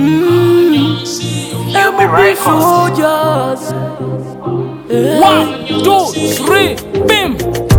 MB soldiers. 1, 2, 3, bim.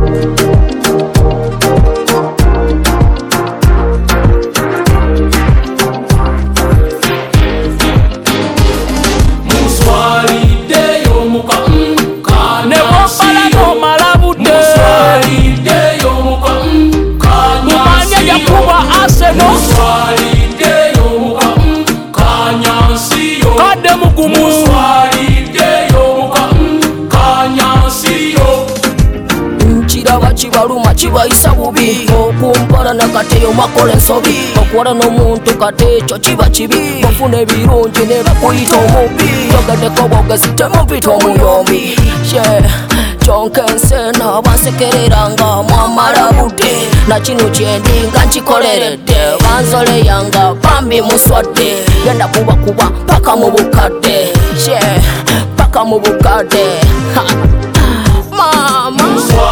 Chibaluma chibayisa bubi okumpala nakateyo makola ensobi okuwala n'omuntu kate ekyo kiba kibi ofuna ebirungi ne bakuyita omubi yogaddeko bwogezi temumpita omuyombi kyonka ensena bansekereranga mwamala budde nakino kyendi nga nkikoleredde banzoleyanga bambi muswadde genda kubakuba paka mu bukadde paka mu bukadde mama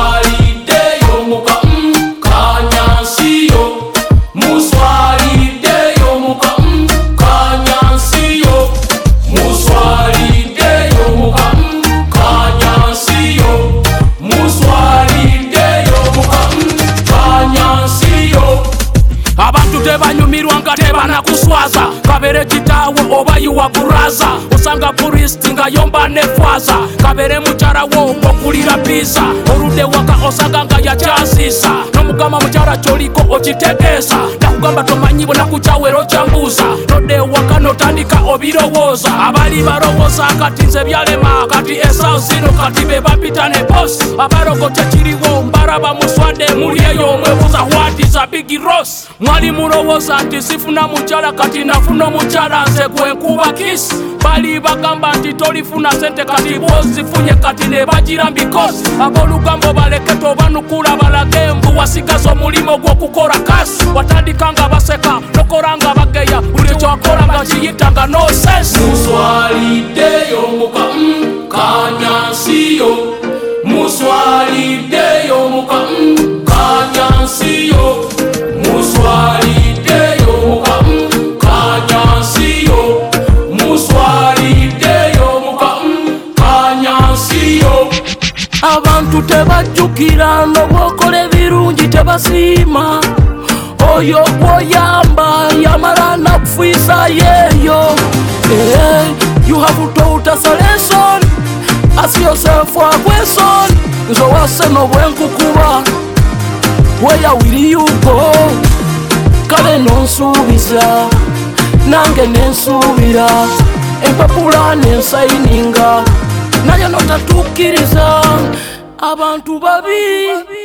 tebanyumirwanga tebanakuswaza kabere kitaawo oba yuwa buraza osanga puristi nga yomba nefwaza kabere mukyalawo okulira pisa oludde waka osanga nga yakyasiisa nomugamba mukyala kyoliko okitegeeza nakugamba tomanyi bonakukyaweero kyambuuza nodde waka notandika obirowooza abali barowooza kati nze byalema kati esausino kati be bapita ne bosi abarogo tekiriwo mbaraba muswadde muli eyo omwebuuza watiza bigi ros mwali mulowooza nti sifuna mukyala kati nafuna omukyala nze gwenkuba kisi bali bagamba nti tolifuna sente kati bozifunye kati ne bagira mbikosi ab'olugambo baleke tobanukula balage mbu wasigaza omulimo gw'okukola kasi watandika nga baseka nokola nga bageya buli kyakola nga kiyitanga no sense muswaliddeyo muka kanyansiyo muswaliddeyo muka kanyansiyo muswaliddeyo muka kanyansiyo muswaliddeyo muka kanyansiyo abantu tebajjukira n'obwokola ebirungi tebasiima oyo gwoyamba yamala nakufiisa yeeyo you have taught us a lesson ask yourself a question nze owase n'obwenkukuba where will you go kale nonsuubiza nange nensuubira empapula nensayininga naye notatuukiriza abantu babi